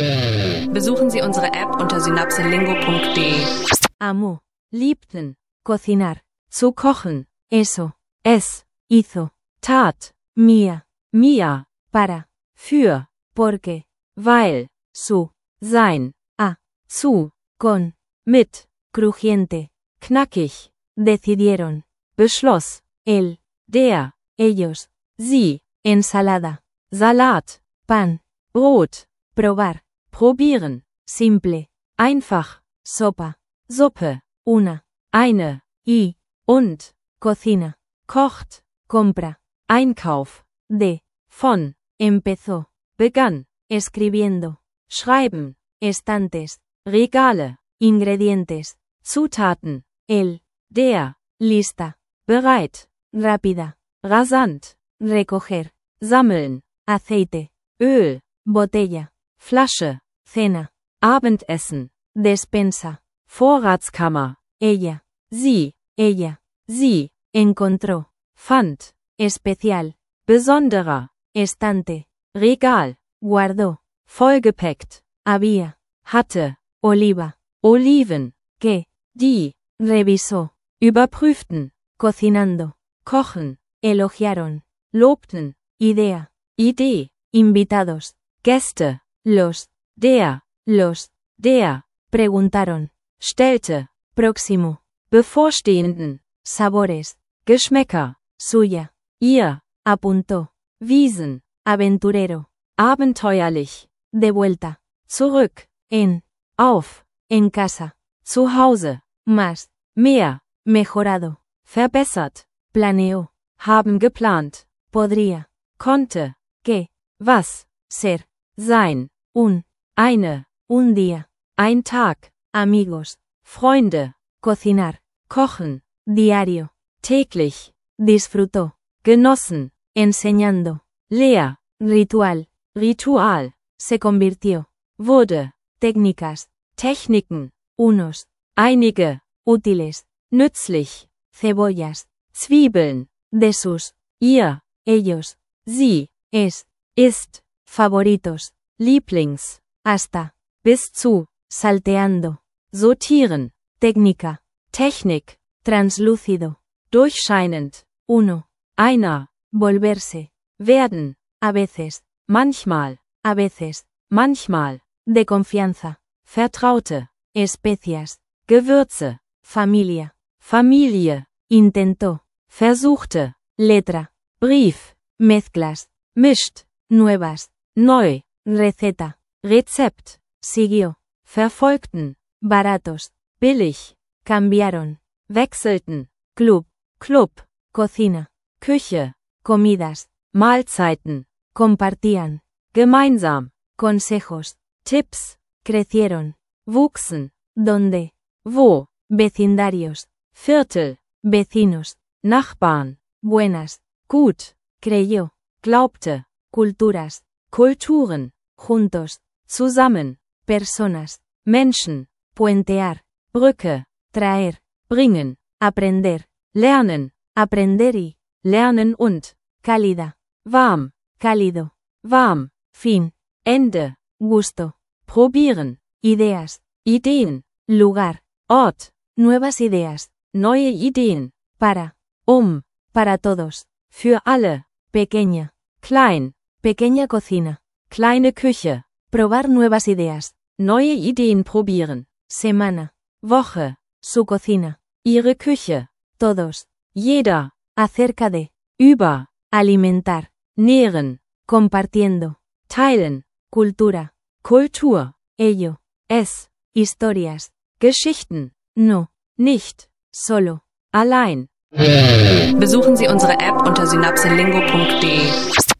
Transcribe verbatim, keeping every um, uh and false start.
Besuchen Sie unsere App unter synapselingo punkt de. Amó, liebten, cocinar, zu kochen, eso, es, hizo, tat, mía, mía, para, für, porque, weil, su, sein, a, zu, con, mit, crujiente, knackig, decidieron, beschloss, él, der, ellos, sie, ensalada, Salat, pan, Brot, probar, probieren, simple, einfach, sopa, Suppe, una, eine, y, und, cocina, kocht, compra, Einkauf, de, von, empezó, begann, escribiendo, schreiben, estantes, Regale, ingredientes, Zutaten, el, der, lista, bereit, rápida, rasant, recoger, sammeln, aceite, Öl, botella, Flasche, cena, Abendessen, despensa, Vorratskammer, ella, sie, ella, sie, encontró, fand, especial, besonderer, estante, Regal, guardó, vollgepackt, había, hatte, oliva, Oliven, que, die, revisó, überprüften, cocinando, kochen, elogiaron, lobten, idea, Idee, invitados, Gäste, los, der, los, der, preguntaron, stellte, próximo, bevorstehenden, sabores, Geschmäcker, suya, ihr, apuntó, wiesen, aventurero, abenteuerlich, de vuelta, zurück, en, auf, en casa, zu Hause, más, mehr, mejorado, verbessert, planeó, haben geplant, podría, konnte, que, was, ser, sein, un, eine, un día, ein Tag, amigos, Freunde, cocinar, kochen, diario, täglich, disfrutó, genossen, enseñando, leer, ritual, ritual, se convirtió, wurde, técnicas, Techniken, unos, einige, útiles, nützlich, cebollas, Zwiebeln, de sus, ihr, ellos, sie, es, ist, favoritos, Lieblings, hasta, bis zu, salteando, sortieren, técnica, Technik, translúcido, durchscheinend, uno, einer, volverse, werden, a veces, manchmal, a veces, manchmal, de confianza, vertraute, especias, Gewürze, familia, Familie, intentó, versuchte, letra, Brief, mezclas, mischt, nuevas, neu, receta, Rezept, siguió, verfolgten, baratos, billig, cambiaron, wechselten, Club, Club, cocina, Küche, comidas, Mahlzeiten, compartían, gemeinsam, consejos, Tipps, crecieron, wuchsen, donde, wo, vecindarios, Viertel, vecinos, Nachbarn, buenas, gut, creyó, glaubte, culturas, Kulturen, juntos, zusammen, personas, Menschen, puentear, Brücke, traer, bringen, aprender, lernen, aprender y, lernen und, cálida, warm, cálido, warm, fin, Ende, gusto, probieren, ideas, Ideen, lugar, Ort, nuevas ideas, neue Ideen, para, um, para todos, für alle, pequeña, klein, pequeña cocina, kleine Küche, probar nuevas ideas, neue Ideen probieren, semana, Woche, su cocina, ihre Küche, todos, jeder, acerca de, über, alimentar, nähren, compartiendo, teilen, cultura, Kultur, ello, es, historias, Geschichten, no, nicht, solo, allein. Besuchen Sie unsere App unter synapselingo punkt de.